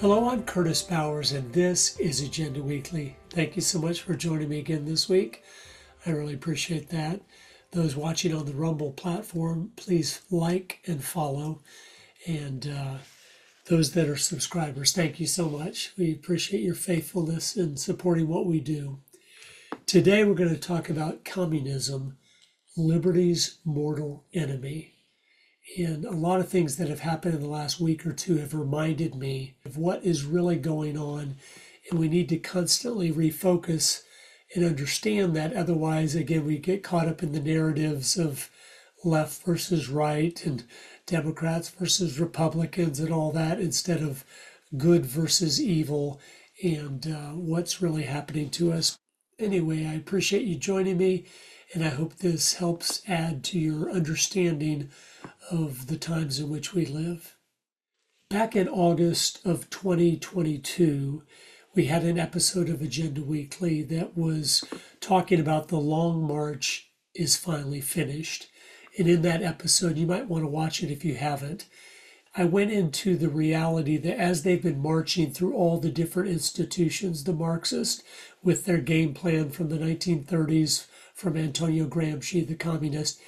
Hello, I'm Curtis Bowers, and this is Agenda Weekly. Thank you so much for joining me again this week. I really appreciate that. Those watching on the Rumble platform, please like and follow. And those that are subscribers, thank you so much. We appreciate your faithfulness in supporting what we do. Today, we're going to talk about communism, liberty's mortal enemy. And a lot of things that have happened in the last week or two have reminded me of what is really going on. And we need to constantly refocus and understand that. Otherwise, again, we get caught up in the narratives of left versus right and Democrats versus Republicans and all that, instead of good versus evil and what's really happening to us. Anyway, I appreciate you joining me, and I hope this helps add to your understanding of the times in which we live. Back in August of 2022, we had an episode of Agenda Weekly that was talking about the Long March is finally finished. And in that episode, you might want to watch it if you haven't, I went into the reality that as they've been marching through all the different institutions, the Marxists, with their game plan from the 1930s, from Antonio Gramsci, the communist,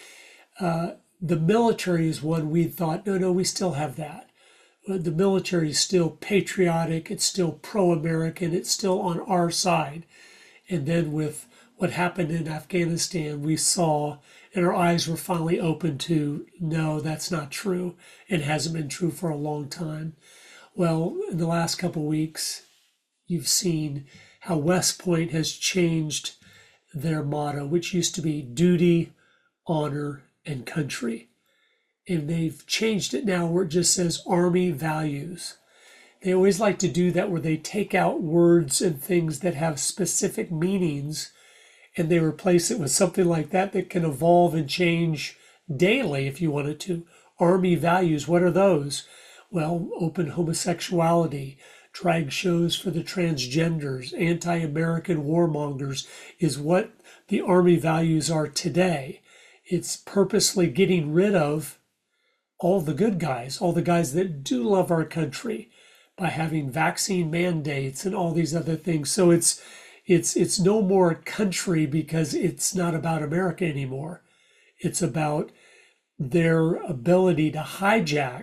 the military is one we thought, no, we still have that. The military is still patriotic, it's still pro-American, it's still on our side. And then with what happened in Afghanistan, we saw, and our eyes were finally open to, no, that's not true. It hasn't been true for a long time. Well, in the last couple of weeks, you've seen how West Point has changed their motto, which used to be duty, honor, and country. And they've changed it now where it just says Army values. They always like to do that where they take out words and things that have specific meanings and they replace it with something like that that can evolve and change daily if you wanted to. Army values, what are those? Well, open homosexuality, drag shows for the transgenders, anti-American warmongers is what the Army values are today. It's purposely getting rid of all the good guys, all the guys that do love our country, by having vaccine mandates and all these other things. So it's no more country because it's not about America anymore. It's about their ability to hijack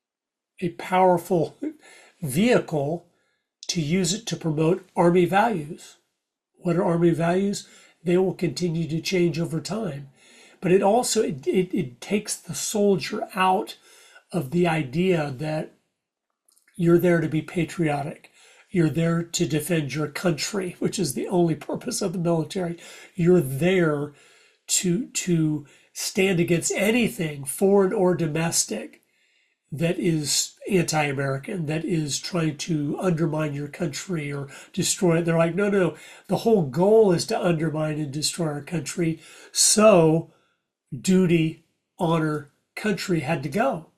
a powerful vehicle to use it to promote Army values. What are Army values? They will continue to change over time. But it also, it takes the soldier out of the idea that you're there to be patriotic. You're there to defend your country, which is the only purpose of the military. You're there to stand against anything, foreign or domestic, that is anti-American, that is trying to undermine your country or destroy it. They're like, no, the whole goal is to undermine and destroy our country. So duty, honor, country had to go.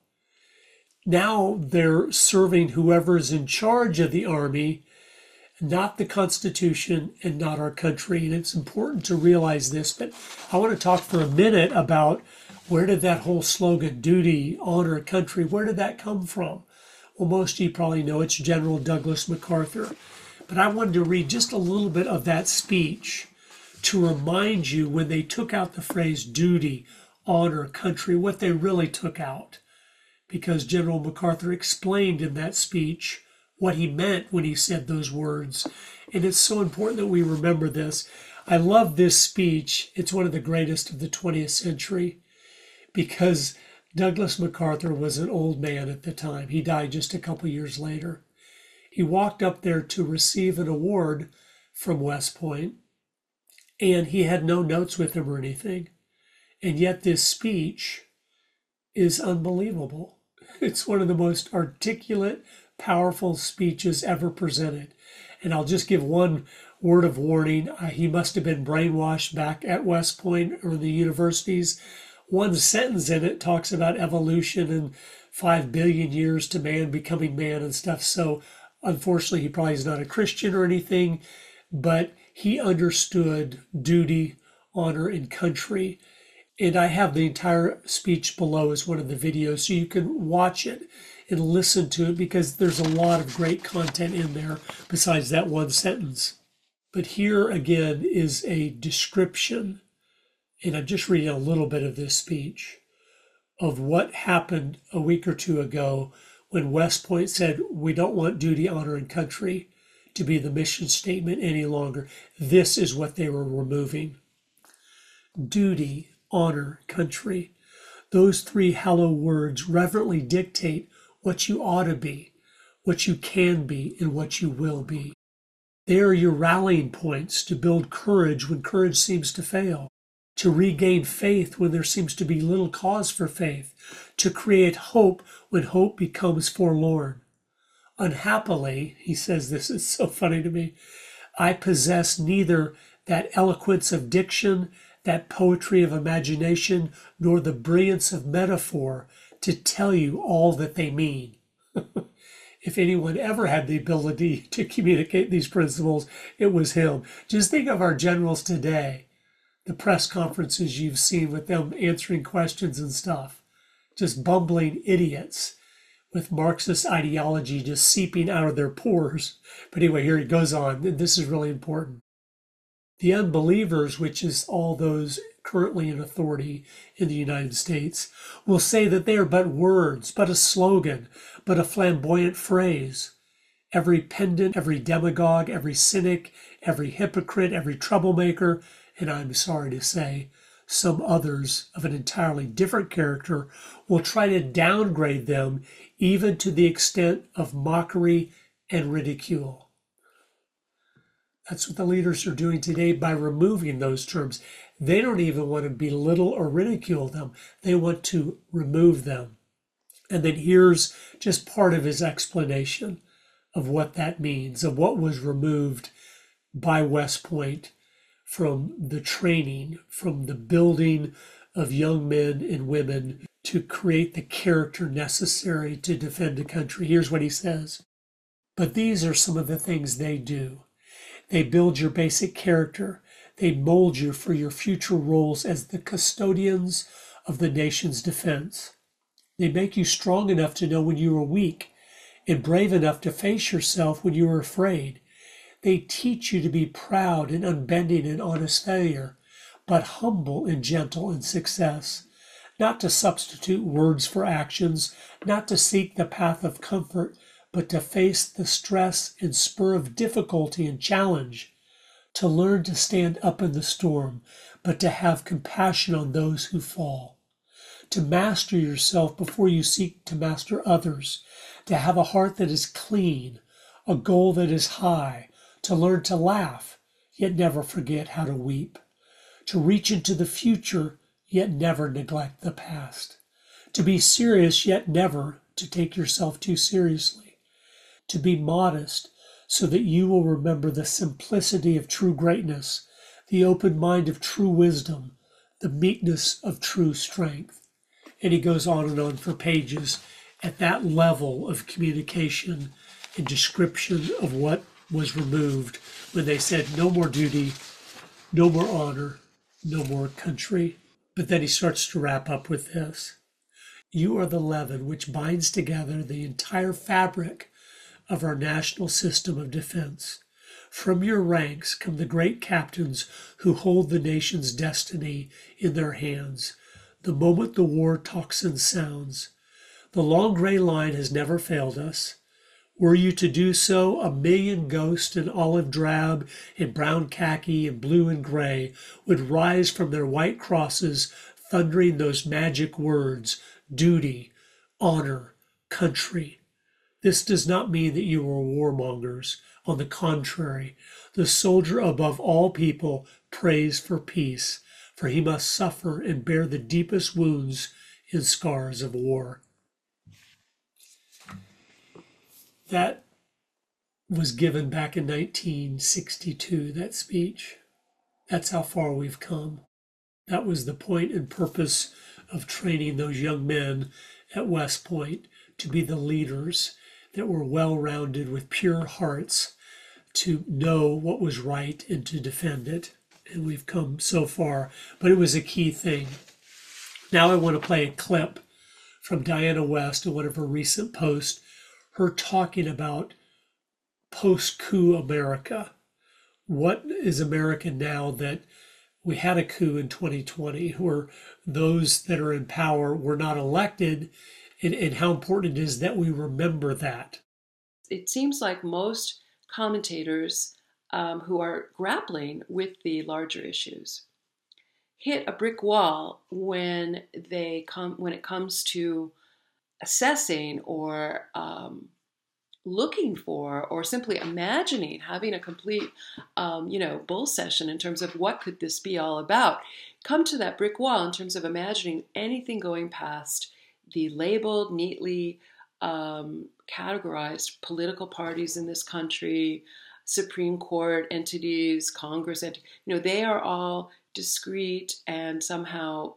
Now they're serving whoever's in charge of the Army, not the Constitution and not our country. And it's important to realize this, but I want to talk for a minute about where did that whole slogan, duty, honor, country, where did that come from? Well, most of you probably know it's General Douglas MacArthur. But I wanted to read just a little bit of that speech to remind you when they took out the phrase duty, honor, country, what they really took out. Because General MacArthur explained in that speech what he meant when he said those words. And it's so important that we remember this. I love this speech. It's one of the greatest of the 20th century because Douglas MacArthur was an old man at the time. He died just a couple years later. He walked up there to receive an award from West Point, and he had no notes with him or anything. And yet this speech is unbelievable. It's one of the most articulate, powerful speeches ever presented. And I'll just give one word of warning. He must have been brainwashed back at West Point or the universities. One sentence in it talks about evolution and 5 billion years to man becoming man and stuff. So unfortunately, he probably is not a Christian or anything, but he understood duty, honor, and country. And I have the entire speech below as one of the videos, so you can watch it and listen to it because there's a lot of great content in there besides that one sentence. But here again is a description, and I'm just reading a little bit of this speech, of what happened a week or two ago when West Point said, we don't want duty, honor, and country to be the mission statement any longer. This is what they were removing. Duty, honor, country. Those three hallowed words reverently dictate what you ought to be, what you can be, and what you will be. They are your rallying points to build courage when courage seems to fail, to regain faith when there seems to be little cause for faith, to create hope when hope becomes forlorn. Unhappily, he says this, is so funny to me, I possess neither that eloquence of diction, that poetry of imagination, nor the brilliance of metaphor to tell you all that they mean. If anyone ever had the ability to communicate these principles, it was him. Just think of our generals today, the press conferences you've seen with them answering questions and stuff. Just bumbling idiots with Marxist ideology just seeping out of their pores. But anyway, here he goes on, and this is really important. The unbelievers, which is all those currently in authority in the United States, will say that they are but words, but a slogan, but a flamboyant phrase. Every pedant, every demagogue, every cynic, every hypocrite, every troublemaker, and I'm sorry to say, some others of an entirely different character will try to downgrade them even to the extent of mockery and ridicule. That's what the leaders are doing today by removing those terms. They don't even want to belittle or ridicule them. They want to remove them. And then here's just part of his explanation of what that means, of what was removed by West Point from the training, from the building of young men and women to create the character necessary to defend the country. Here's what he says. But these are some of the things they do. They build your basic character. They mold you for your future roles as the custodians of the nation's defense. They make you strong enough to know when you are weak and brave enough to face yourself when you are afraid. They teach you to be proud and unbending in honest failure, but humble and gentle in success, not to substitute words for actions, not to seek the path of comfort, but to face the stress and spur of difficulty and challenge, to learn to stand up in the storm, but to have compassion on those who fall, to master yourself before you seek to master others, to have a heart that is clean, a goal that is high, to learn to laugh, yet never forget how to weep, to reach into the future, yet never neglect the past, to be serious, yet never to take yourself too seriously, to be modest so that you will remember the simplicity of true greatness, the open mind of true wisdom, the meekness of true strength. And he goes on and on for pages at that level of communication and description of what was removed when they said no more duty, no more honor, no more country. But then he starts to wrap up with this. You are the leaven which binds together the entire fabric of our national system of defense. From your ranks come the great captains who hold the nation's destiny in their hands. The moment the war tocsin sounds, the long gray line has never failed us. Were you to do so, a million ghosts in olive drab, in brown khaki, and blue and gray would rise from their white crosses, thundering those magic words, duty, honor, country. This does not mean that you are warmongers. On the contrary, the soldier above all people prays for peace, for he must suffer and bear the deepest wounds and scars of war. That was given back in 1962, that speech. That's how far we've come. That was the point and purpose of training those young men at West Point to be the leaders that were well-rounded with pure hearts to know what was right and to defend it. And we've come so far, but it was a key thing. Now I want to play a clip from Diana West in one of her recent posts, her talking about post-coup America. What is America now that we had a coup in 2020 where those that are in power were not elected, and how important it is that we remember that? It seems like most commentators who are grappling with the larger issues hit a brick wall when it comes to assessing or looking for or simply imagining having a complete bull session in terms of what could this be all about. Come to that brick wall in terms of imagining anything going past the labeled, neatly categorized political parties in this country, Supreme Court entities, Congress entities. They are all discrete and somehow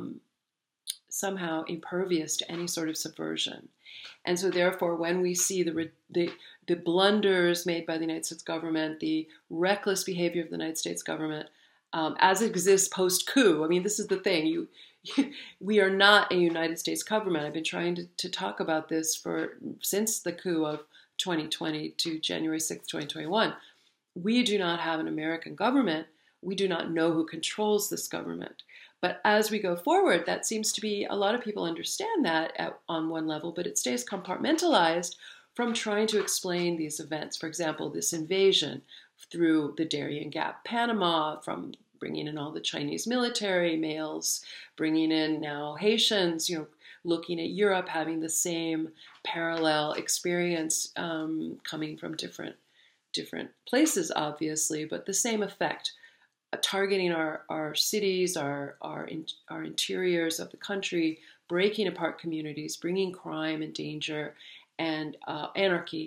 impervious to any sort of subversion. And so therefore, when we see the blunders made by the United States government, the reckless behavior of the United States government, as it exists post-coup, I mean, this is the thing. We are not a United States government. I've been trying to talk about this since the coup of 2020 to January 6, 2021. We do not have an American government. We do not know who controls this government. But as we go forward, that seems to be, a lot of people understand that on one level, but it stays compartmentalized from trying to explain these events. For example, this invasion through the Darien Gap, Panama, from bringing in all the Chinese military males, bringing in now Haitians, looking at Europe, having the same parallel experience coming from different places, obviously, but the same effect. Targeting our cities, our interiors of the country, breaking apart communities, bringing crime and danger and anarchy,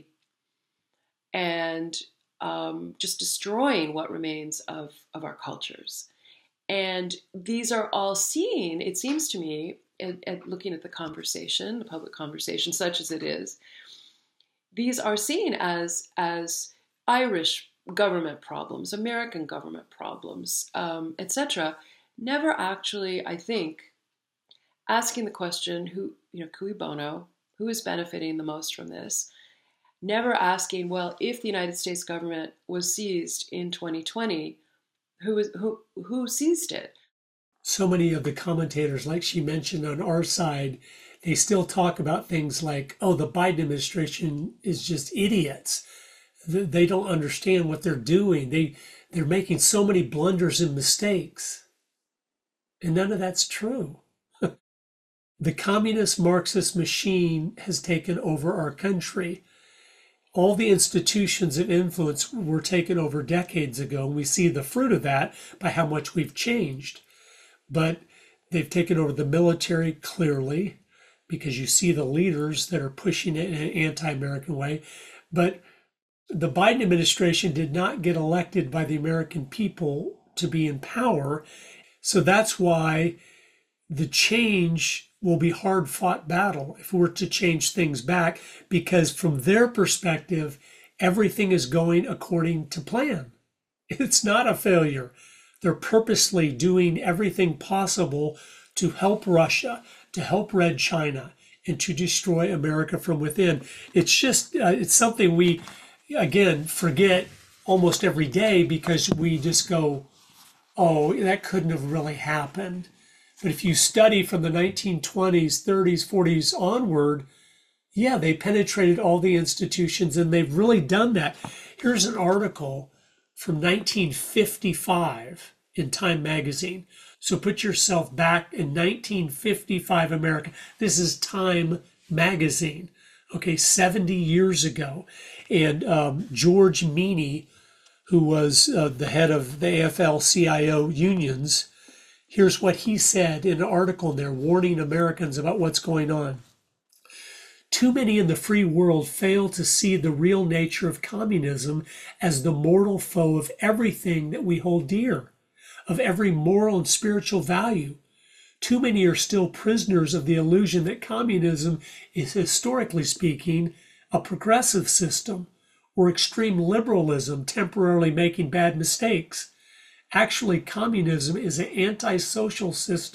and just destroying what remains of our cultures. And these are all seen, it seems to me, at looking at the conversation, the public conversation, such as it is, these are seen as Irish government problems, American government problems, etc. Never actually, I think, asking the question, cui bono, who is benefiting the most from this? Never asking, well, if the United States government was seized in 2020, who seized it? So many of the commentators, like she mentioned on our side, they still talk about things like, oh, the Biden administration is just idiots. They don't understand what they're doing. They're making so many blunders and mistakes. And none of that's true. The communist Marxist machine has taken over our country. All the institutions of influence were taken over decades ago, and we see the fruit of that by how much we've changed. But they've taken over the military, clearly, because you see the leaders that are pushing it in an anti-American way. But the Biden administration did not get elected by the American people to be in power. So that's why the change will be hard-fought battle if we're to change things back, because from their perspective, everything is going according to plan. It's not a failure. They're purposely doing everything possible to help Russia, to help Red China, and to destroy America from within. It's just, it's something we, again, forget almost every day because we just go, oh, that couldn't have really happened. But if you study from the 1920s, 30s, 40s onward, yeah, they penetrated all the institutions and they've really done that. Here's an article from 1955 in Time magazine. So put yourself back in 1955 America. This is Time magazine, okay, 70 years ago. And George Meany, who was the head of the AFL-CIO unions, here's what he said in an article there warning Americans about what's going on. Too many in the free world fail to see the real nature of communism as the mortal foe of everything that we hold dear, of every moral and spiritual value. Too many are still prisoners of the illusion that communism is, historically speaking, a progressive system, or extreme liberalism temporarily making bad mistakes. Actually, communism is an antisocial system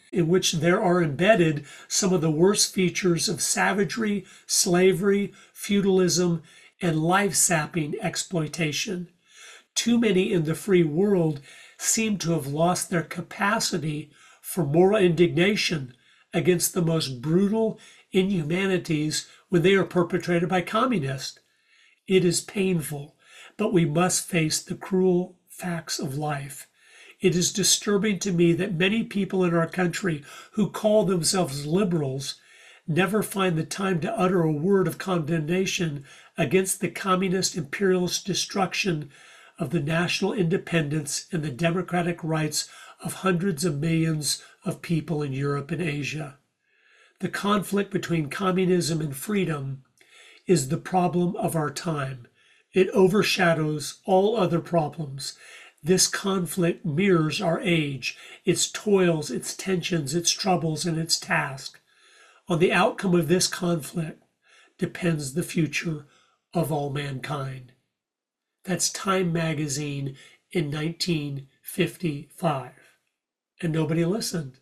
in which there are embedded some of the worst features of savagery, slavery, feudalism, and life-sapping exploitation. Too many in the free world seem to have lost their capacity for moral indignation against the most brutal inhumanities when they are perpetrated by communists. It is painful, but we must face the cruel facts of life. It is disturbing to me that many people in our country who call themselves liberals never find the time to utter a word of condemnation against the communist imperialist destruction of the national independence and the democratic rights of hundreds of millions of people in Europe and Asia. The conflict between communism and freedom is the problem of our time. It overshadows all other problems. This conflict mirrors our age, its toils, its tensions, its troubles, and its task. On the outcome of this conflict depends the future of all mankind. That's Time magazine in 1955. And nobody listened.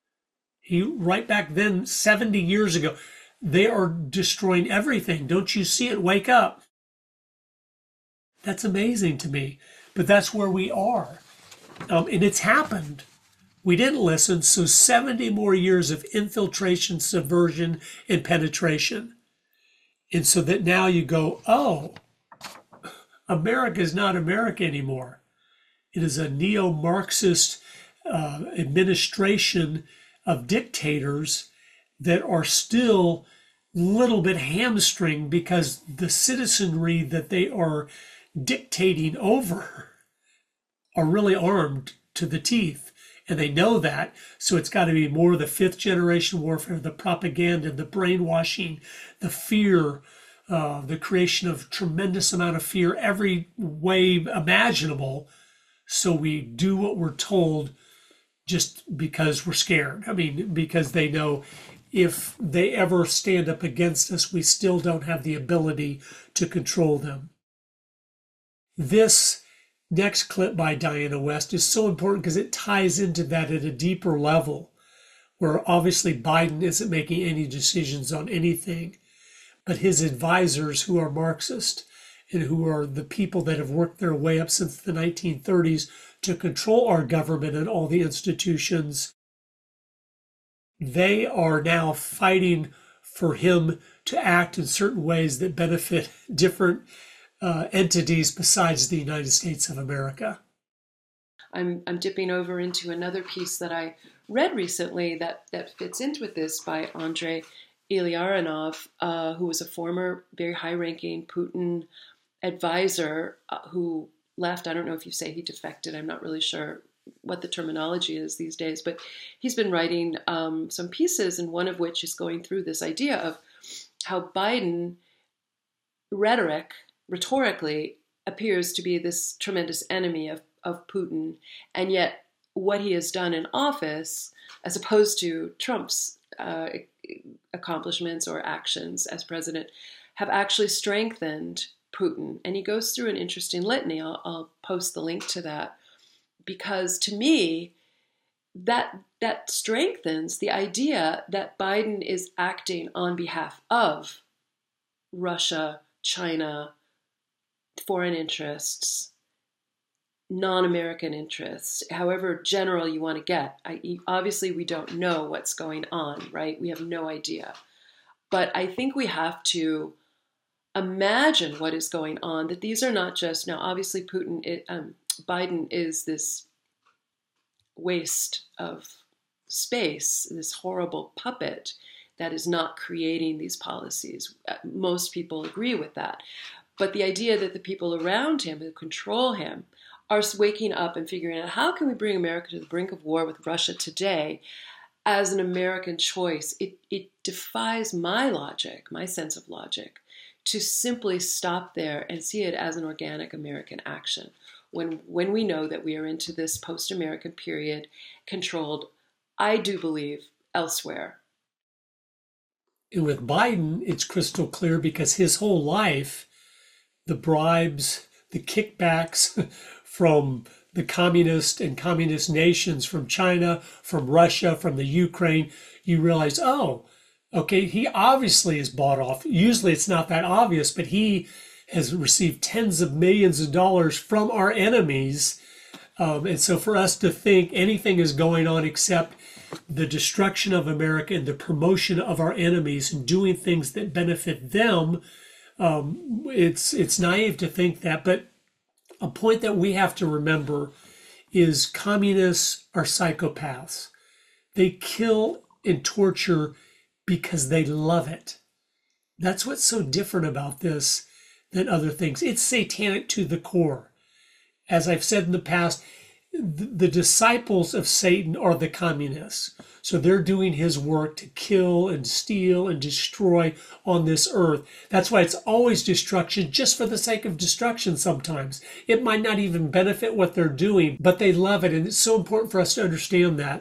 Right back then, 70 years ago, they are destroying everything. Don't you see it? Wake up. That's amazing to me. But that's where we are. And it's happened. We didn't listen, so 70 more years of infiltration, subversion, and penetration. And so that now you go, oh, America is not America anymore. It is a neo-Marxist administration of dictators that are still a little bit hamstringed because the citizenry that they are dictating over are really armed to the teeth. And they know that. So it's got to be more the fifth generation warfare, the propaganda, the brainwashing, the fear, the creation of tremendous amount of fear every way imaginable. So we do what we're told just because we're scared. I mean, because they know if they ever stand up against us, we still don't have the ability to control them. This next clip by Diana West is so important because it ties into that at a deeper level, where obviously Biden isn't making any decisions on anything, but his advisors who are Marxist and who are the people that have worked their way up since the 1930s to control our government and all the institutions, they are now fighting for him to act in certain ways that benefit different entities besides the United States of America. I'm dipping over into another piece that I read recently that fits into with this by Andrei Ilyarinov, who was a former very high-ranking Putin advisor who left. I don't know if you say he defected. I'm not really sure what the terminology is these days, but he's been writing some pieces, and one of which is going through this idea of how Biden rhetorically appears to be this tremendous enemy of Putin, and yet what he has done in office, as opposed to Trump's accomplishments or actions as president, have actually strengthened Putin. And he goes through an interesting litany. I'll post the link to that, because to me, that strengthens the idea that Biden is acting on behalf of Russia, China, foreign interests, non-American interests, however general you want to get. Obviously, we don't know what's going on, right? We have no idea. But I think we have to imagine what is going on, that these are not just, now obviously Biden is this waste of space, this horrible puppet that is not creating these policies. Most people agree with that. But the idea that the people around him who control him are waking up and figuring out, how can we bring America to the brink of war with Russia today as an American choice? It defies my logic, my sense of logic, to simply stop there and see it as an organic American action. When we know that we are into this post-American period controlled, I do believe, elsewhere. And with Biden, it's crystal clear because his whole life, the bribes, the kickbacks from the communist and communist nations from China, from Russia, from the Ukraine, you realize, oh, okay, he obviously is bought off. Usually it's not that obvious, but he has received tens of millions of dollars from our enemies. And so for us to think anything is going on except the destruction of America and the promotion of our enemies and doing things that benefit them, it's naive to think that. But a point that we have to remember is communists are psychopaths. They kill and torture because they love it. That's what's so different about this than other things. It's satanic to the core. As I've said in the past, the disciples of Satan are the communists. So they're doing his work to kill and steal and destroy on this earth. That's why it's always destruction, just for the sake of destruction sometimes. It might not even benefit what they're doing, but they love it. And it's so important for us to understand that.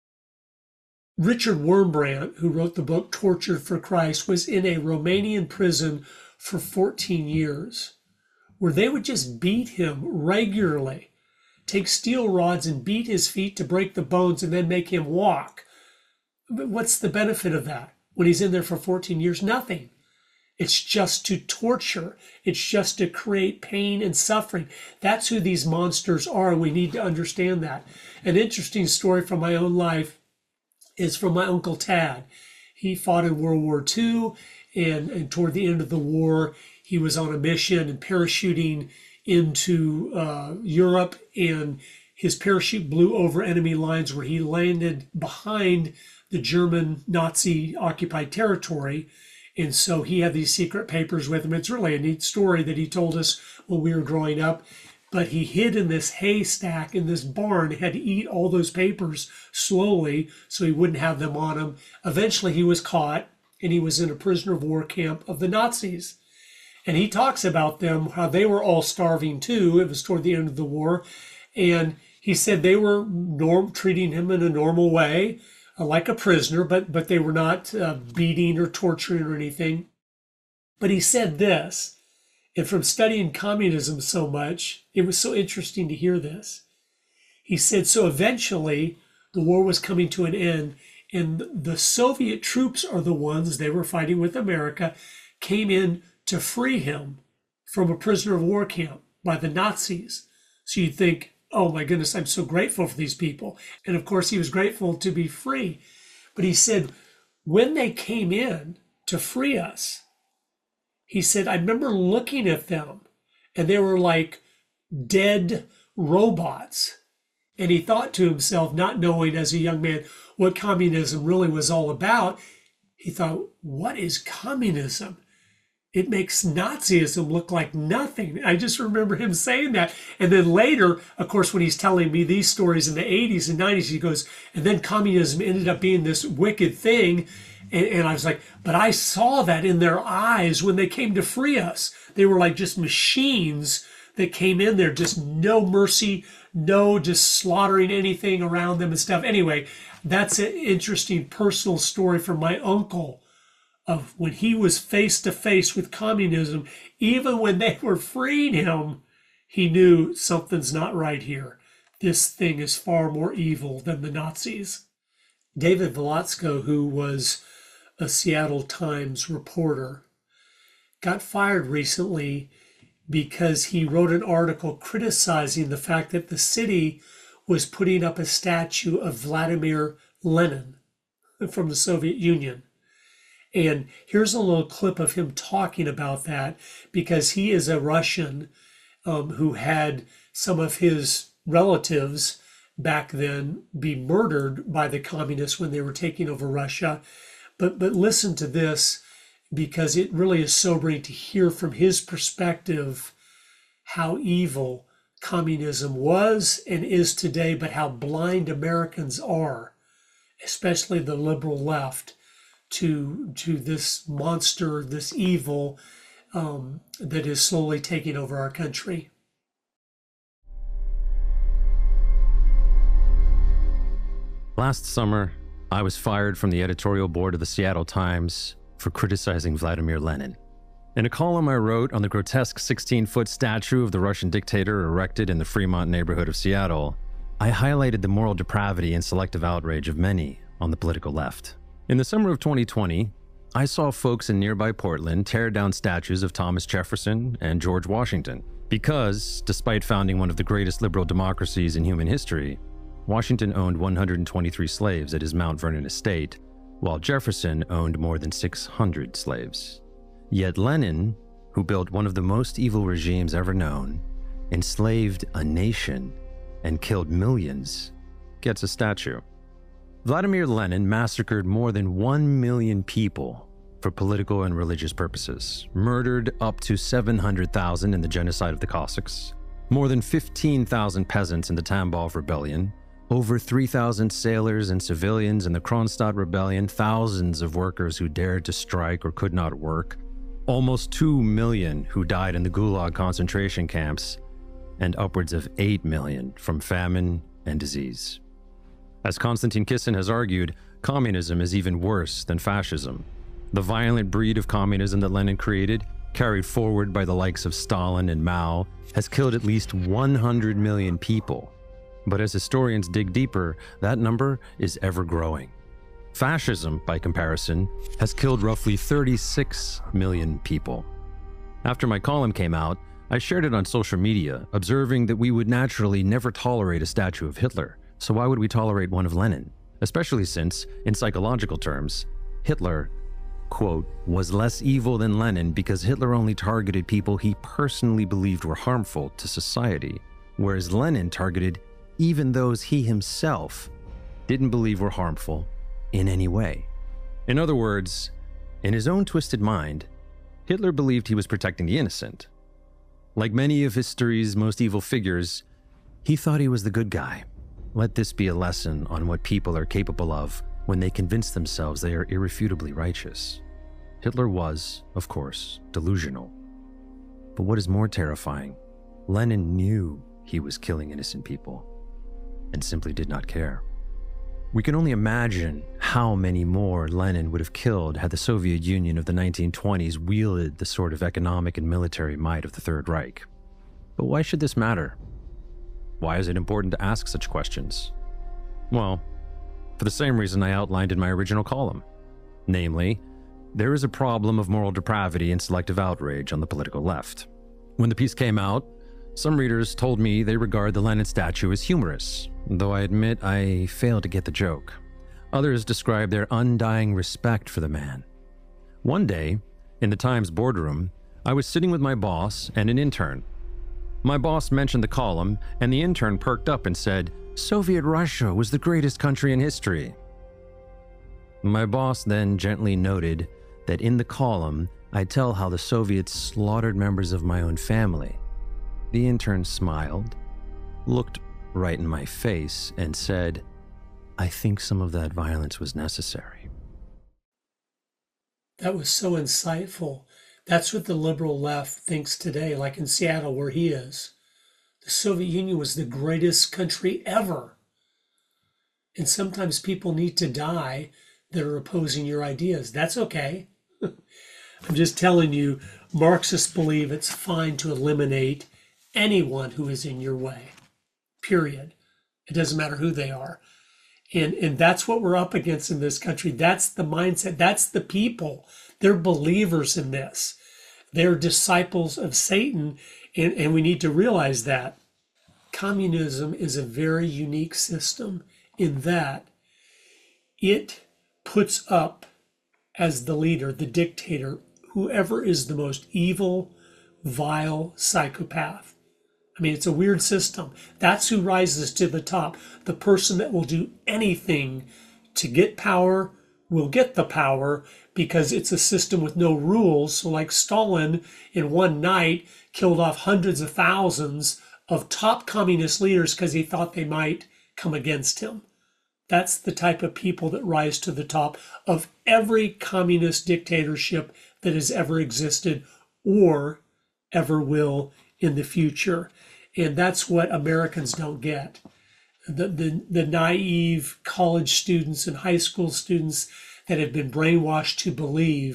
Richard Wurmbrand, who wrote the book Tortured for Christ, was in a Romanian prison for 14 years, where they would just beat him regularly, take steel rods and beat his feet to break the bones and then make him walk. But what's the benefit of that? When he's in there for 14 years, nothing. It's just to torture. It's just to create pain and suffering. That's who these monsters are, and we need to understand that. An interesting story from my own life is from my Uncle Tad. He fought in World War II, and toward the end of the war, he was on a mission and parachuting into Europe, and his parachute blew over enemy lines where he landed behind the German Nazi occupied territory. And so he had these secret papers with him. It's really a neat story that he told us when we were growing up. But he hid in this haystack in this barn, had to eat all those papers slowly so he wouldn't have them on him. Eventually he was caught, and he was in a prisoner of war camp of the Nazis. And he talks about them, how they were all starving too. It was toward the end of the war. And he said they were treating him in a normal way, like a prisoner, but they were not beating or torturing or anything. But he said this, and from studying communism so much, it was so interesting to hear this. He said, so eventually the war was coming to an end, and the Soviet troops are the ones, they were fighting with America, came in to free him from a prisoner of war camp by the Nazis. So you'd think, oh my goodness, I'm so grateful for these people. And of course, he was grateful to be free. But he said, when they came in to free us, he said, I remember looking at them and they were like dead robots. And he thought to himself, not knowing as a young man what communism really was all about, he thought, what is communism? It makes Nazism look like nothing. I just remember him saying that. And then later, of course, when he's telling me these stories in the 80s and 90s, he goes, and then communism ended up being this wicked thing. And I was like, but I saw that in their eyes when they came to free us. They were like just machines that came in there, just no mercy, no just slaughtering anything around them and stuff. Anyway, that's an interesting personal story from my uncle, of when he was face to face with communism. Even when they were freeing him, he knew something's not right here. This thing is far more evil than the Nazis. David Velatsko, who was a Seattle Times reporter, got fired recently because he wrote an article criticizing the fact that the city was putting up a statue of Vladimir Lenin from the Soviet Union. And here's a little clip of him talking about that, because he is a Russian who had some of his relatives back then be murdered by the communists when they were taking over Russia. But listen to this, because it really is sobering to hear from his perspective how evil communism was and is today, but how blind Americans are, especially the liberal left, to this monster, this evil that is slowly taking over our country. Last summer, I was fired from the editorial board of the Seattle Times for criticizing Vladimir Lenin. In a column I wrote on the grotesque 16-foot statue of the Russian dictator erected in the Fremont neighborhood of Seattle, I highlighted the moral depravity and selective outrage of many on the political left. In the summer of 2020, I saw folks in nearby Portland tear down statues of Thomas Jefferson and George Washington because, despite founding one of the greatest liberal democracies in human history, Washington owned 123 slaves at his Mount Vernon estate, while Jefferson owned more than 600 slaves. Yet Lenin, who built one of the most evil regimes ever known, enslaved a nation, and killed millions, gets a statue. Vladimir Lenin massacred more than 1 million people for political and religious purposes, murdered up to 700,000 in the genocide of the Cossacks, more than 15,000 peasants in the Tambov Rebellion, over 3,000 sailors and civilians in the Kronstadt Rebellion, thousands of workers who dared to strike or could not work, almost 2 million who died in the Gulag concentration camps, and upwards of 8 million from famine and disease. As Konstantin Kisin has argued, communism is even worse than fascism. The violent breed of communism that Lenin created, carried forward by the likes of Stalin and Mao, has killed at least 100 million people. But as historians dig deeper, that number is ever growing. Fascism, by comparison, has killed roughly 36 million people. After my column came out, I shared it on social media, observing that we would naturally never tolerate a statue of Hitler. So why would we tolerate one of Lenin? Especially since, in psychological terms, Hitler, quote, was less evil than Lenin because Hitler only targeted people he personally believed were harmful to society, whereas Lenin targeted even those he himself didn't believe were harmful in any way. In other words, in his own twisted mind, Hitler believed he was protecting the innocent. Like many of history's most evil figures, he thought he was the good guy. Let this be a lesson on what people are capable of when they convince themselves they are irrefutably righteous. Hitler was, of course, delusional. But what is more terrifying, Lenin knew he was killing innocent people and simply did not care. We can only imagine how many more Lenin would have killed had the Soviet Union of the 1920s wielded the sort of economic and military might of the Third Reich. But why should this matter? Why is it important to ask such questions? Well, for the same reason I outlined in my original column. Namely, there is a problem of moral depravity and selective outrage on the political left. When the piece came out, some readers told me they regard the Lenin statue as humorous, though I admit I fail to get the joke. Others describe their undying respect for the man. One day, in the Times boardroom, I was sitting with my boss and an intern. My boss mentioned the column, and the intern perked up and said, "Soviet Russia was the greatest country in history." My boss then gently noted that in the column, I tell how the Soviets slaughtered members of my own family. The intern smiled, looked right in my face, and said, "I think some of that violence was necessary." That was so insightful. That's what the liberal left thinks today, like in Seattle, where he is. The Soviet Union was the greatest country ever. And sometimes people need to die that are opposing your ideas. That's okay. I'm just telling you, Marxists believe it's fine to eliminate anyone who is in your way, period. It doesn't matter who they are. And that's what we're up against in this country. That's the mindset. That's the people. They're believers in this. They're disciples of Satan. And we need to realize that. Communism is a very unique system in that it puts up as the leader, the dictator, whoever is the most evil, vile psychopath. I mean, it's a weird system. That's who rises to the top. The person that will do anything to get power will get the power because it's a system with no rules. So like Stalin in one night killed off hundreds of thousands of top communist leaders because he thought they might come against him. That's the type of people that rise to the top of every communist dictatorship that has ever existed or ever will in the future. And that's what Americans don't get. The naive college students and high school students that have been brainwashed to believe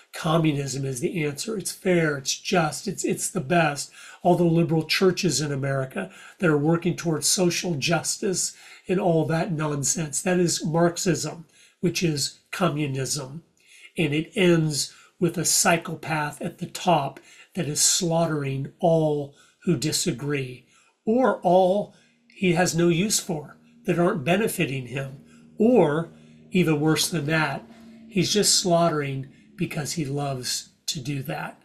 communism is the answer. It's fair, it's just, it's the best. All the liberal churches in America that are working towards social justice and all that nonsense. That is Marxism, which is communism. And it ends with a psychopath at the top that is slaughtering all who disagree, or all he has no use for, that aren't benefiting him. Or, even worse than that, he's just slaughtering because he loves to do that.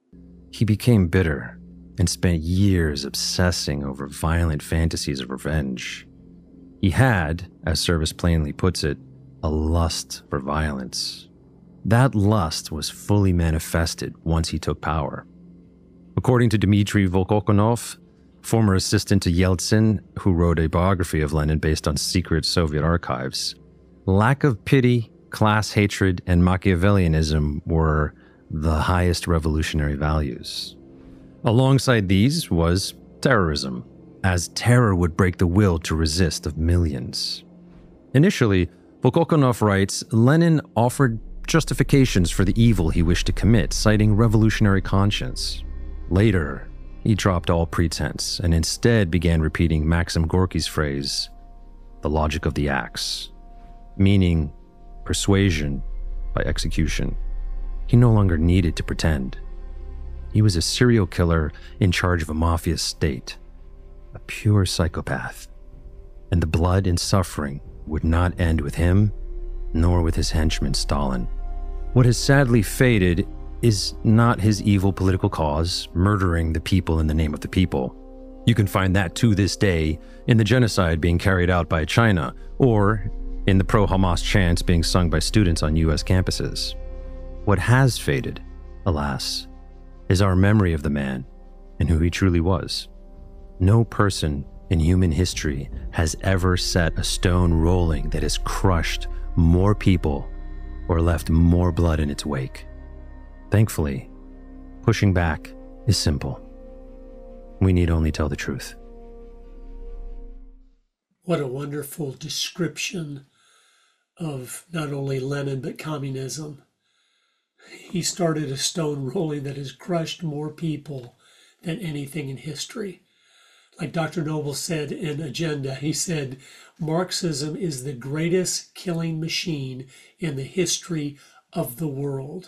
He became bitter and spent years obsessing over violent fantasies of revenge. He had, as Service plainly puts it, a lust for violence. That lust was fully manifested once he took power. According to Dmitry Volkokonov, former assistant to Yeltsin, who wrote a biography of Lenin based on secret Soviet archives, lack of pity, class hatred, and Machiavellianism were the highest revolutionary values. Alongside these was terrorism, as terror would break the will to resist of millions. Initially, Volkokonov writes, Lenin offered justifications for the evil he wished to commit, citing revolutionary conscience. Later, he dropped all pretense and instead began repeating Maxim Gorky's phrase, the logic of the axe, meaning persuasion by execution. He no longer needed to pretend. He was a serial killer in charge of a mafia state, a pure psychopath, and the blood and suffering would not end with him, nor with his henchman Stalin. What has sadly faded is not his evil political cause, murdering the people in the name of the people. You can find that to this day in the genocide being carried out by China, or in the pro-Hamas chants being sung by students on US campuses. What has faded, alas, is our memory of the man and who he truly was. No person in human history has ever set a stone rolling that has crushed more people or left more blood in its wake. Thankfully, pushing back is simple. We need only tell the truth. What a wonderful description of not only Lenin, but communism. He started a stone rolling that has crushed more people than anything in history. Like Dr. Noble said in Agenda, he said, Marxism is the greatest killing machine in the history of the world.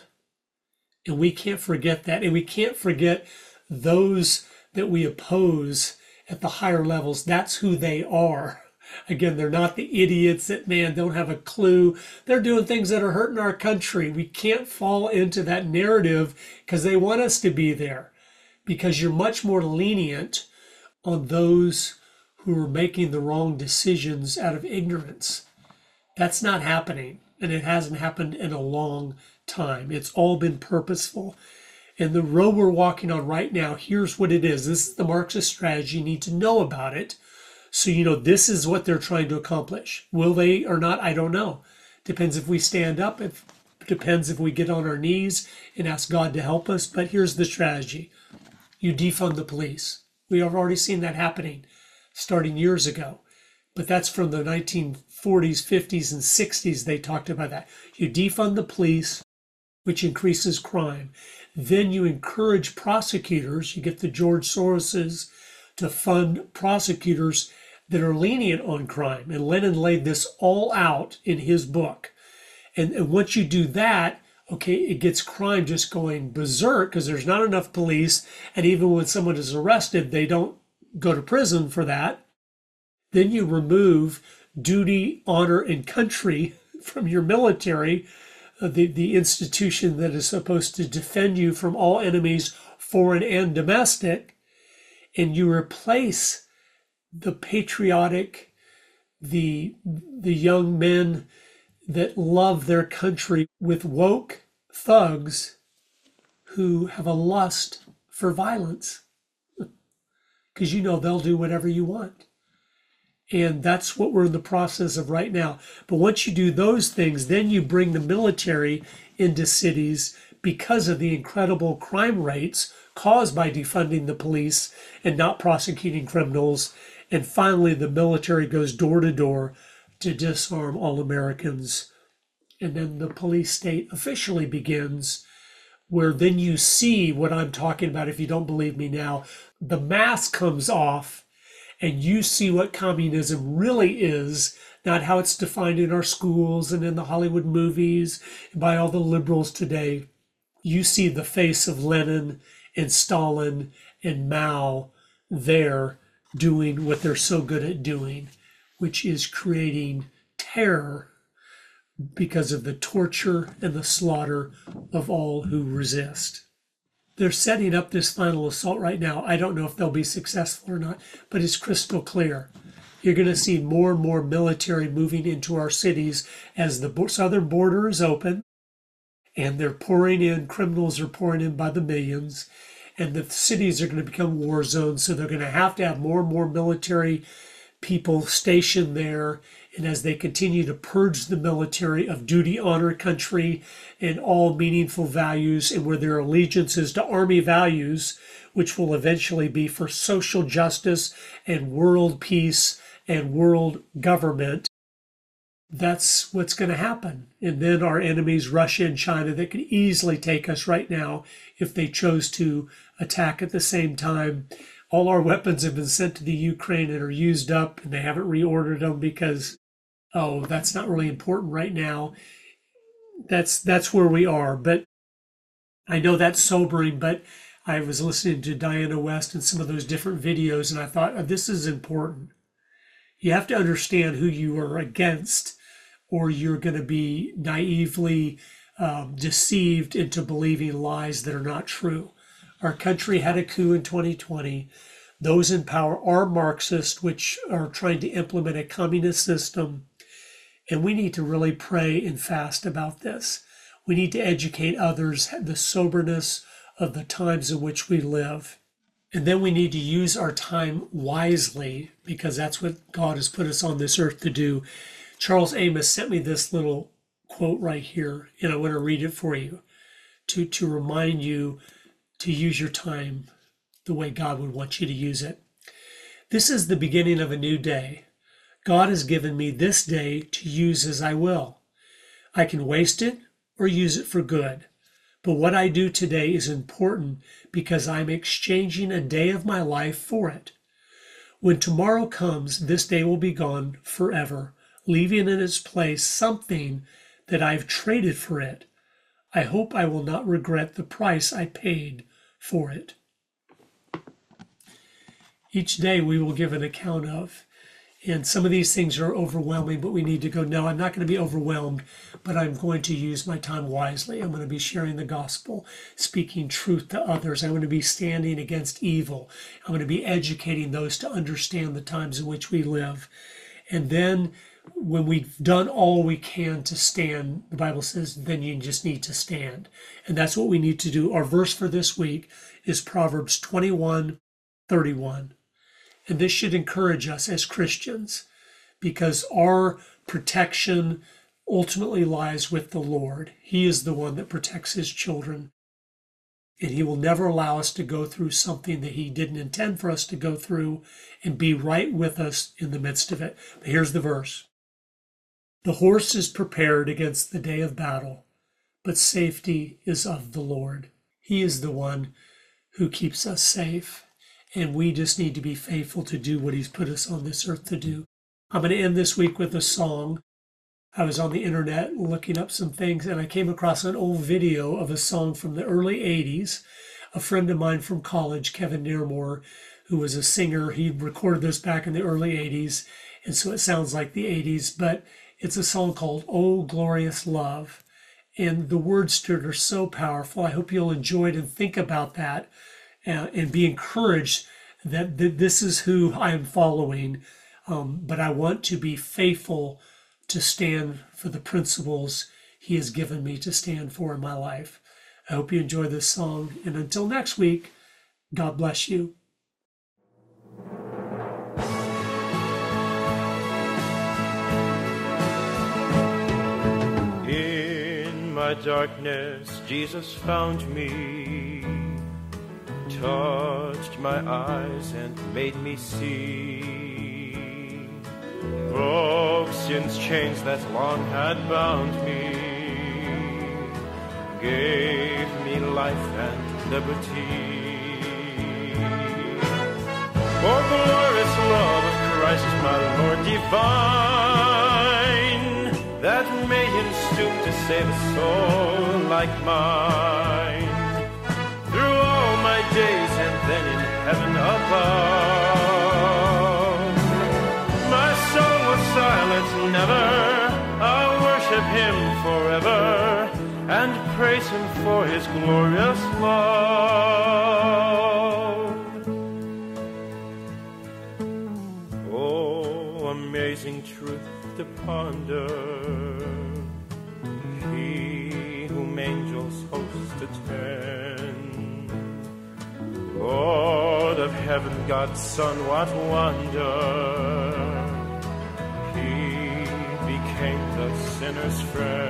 And we can't forget that. And we can't forget those that we oppose at the higher levels. That's who they are. Again, they're not the idiots that, man, don't have a clue. They're doing things that are hurting our country. We can't fall into that narrative because they want us to be there. Because you're much more lenient on those who are making the wrong decisions out of ignorance. That's not happening. And it hasn't happened in a long time. It's all been purposeful. And the road we're walking on right now, here's what it is. This is the Marxist strategy. You need to know about it. So, you know, this is what they're trying to accomplish. Will they or not? I don't know. Depends if we stand up. Depends if we get on our knees and ask God to help us. But here's the strategy. You defund the police. We have already seen that happening starting years ago. But that's from the 1940s, 50s, and 60s. They talked about that. You defund the police, which increases crime. Then you encourage prosecutors. You get the George Soroses to fund prosecutors that are lenient on crime. And Lenin laid this all out in his book. And once you do that, okay, it gets crime just going berserk because there's not enough police. And even when someone is arrested, they don't go to prison for that. Then you remove duty, honor, and country from your military, the institution that is supposed to defend you from all enemies, foreign and domestic, and you replace the patriotic, the young men that love their country with woke thugs who have a lust for violence. Because you know they'll do whatever you want. And that's what we're in the process of right now. But once you do those things, then you bring the military into cities because of the incredible crime rates caused by defunding the police and not prosecuting criminals. And finally, the military goes door to door to disarm all Americans. And then the police state officially begins where then you see what I'm talking about. If you don't believe me now, the mask comes off and you see what communism really is, not how it's defined in our schools and in the Hollywood movies and by all the liberals today. You see the face of Lenin and Stalin and Mao there doing what they're so good at doing, which is creating terror because of the torture and the slaughter of all who resist. They're setting up this final assault right now. I don't know if they'll be successful or not, but it's crystal clear. You're going to see more and more military moving into our cities as the southern border is open, and they're pouring in, criminals are pouring in by the millions, and the cities are going to become war zones, so they're going to have more and more military people stationed there. And as they continue to purge the military of duty, honor, country, and all meaningful values, and where their allegiance is to army values, which will eventually be for social justice and world peace and world government, that's what's going to happen. And then our enemies, Russia and China, that could easily take us right now if they chose to attack at the same time. All our weapons have been sent to the Ukraine and are used up, and they haven't reordered them because, oh, that's not really important right now. That's where we are. But I know that's sobering, but I was listening to Diana West and some of those different videos, and I thought, oh, this is important. You have to understand who you are against, or you're going to be naively deceived into believing lies that are not true. Our country had a coup in 2020. Those in power are Marxist, which are trying to implement a communist system. And we need to really pray and fast about this. We need to educate others the soberness of the times in which we live. And then we need to use our time wisely, because that's what God has put us on this earth to do. Charles Amos sent me this little quote right here, and I want to read it for you to remind you to use your time the way God would want you to use it. This is the beginning of a new day. God has given me this day to use as I will. I can waste it or use it for good. But what I do today is important because I'm exchanging a day of my life for it. When tomorrow comes, this day will be gone forever, leaving in its place something that I've traded for it. I hope I will not regret the price I paid for it. Each day we will give an account of. And some of these things are overwhelming, but we need to go, no, I'm not going to be overwhelmed, but I'm going to use my time wisely. I'm going to be sharing the gospel, speaking truth to others. I'm going to be standing against evil. I'm going to be educating those to understand the times in which we live. And then when we've done all we can to stand, the Bible says, then you just need to stand. And that's what we need to do. Our verse for this week is Proverbs 21:31. And this should encourage us as Christians, because our protection ultimately lies with the Lord. He is the one that protects his children. And he will never allow us to go through something that he didn't intend for us to go through, and be right with us in the midst of it. But here's the verse. The horse is prepared against the day of battle, but safety is of the Lord. He is the one who keeps us safe. And we just need to be faithful to do what he's put us on this earth to do. I'm going to end this week with a song. I was on the internet looking up some things, and I came across an old video of a song from the early 80s. A friend of mine from college, Kevin Nearmore, who was a singer, he recorded this back in the early 80s, and so it sounds like the 80s, but it's a song called "Oh Glorious Love." And the words to it are so powerful. I hope you'll enjoy it and think about that. And be encouraged that this is who I'm following, but I want to be faithful to stand for the principles he has given me to stand for in my life. I hope you enjoy this song, and until next week, God bless you. In my darkness, Jesus found me, touched my eyes and made me see, broke sin's chains that long had bound me, gave me life and liberty. For glorious love of Christ my Lord divine, that made him stoop to save a soul like mine. Through all my days and then in heaven above, my soul will silence never. I'll worship him forever and praise him for his glorious love. Oh, amazing truth to ponder, he whom angels host attend, Lord of heaven, God's Son, what wonder, he became the sinner's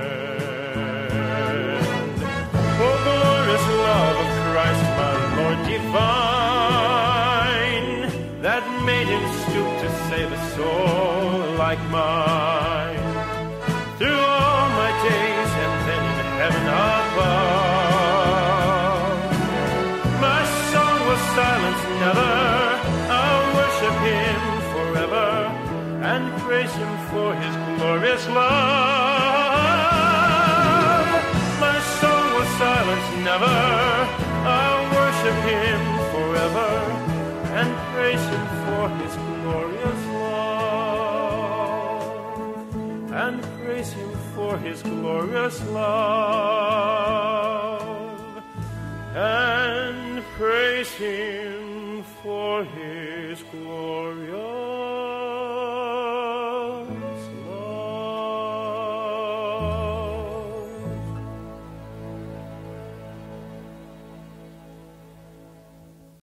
friend. For glorious love of Christ my Lord divine, that made him stoop to save a soul like mine. Through all my days and then in heaven above, my song will silence never. I'll worship him forever and praise him for his glorious love. My song will silence never. I'll worship him forever and praise him for his glorious love. And praise him for his glorious love. And praise him for his glorious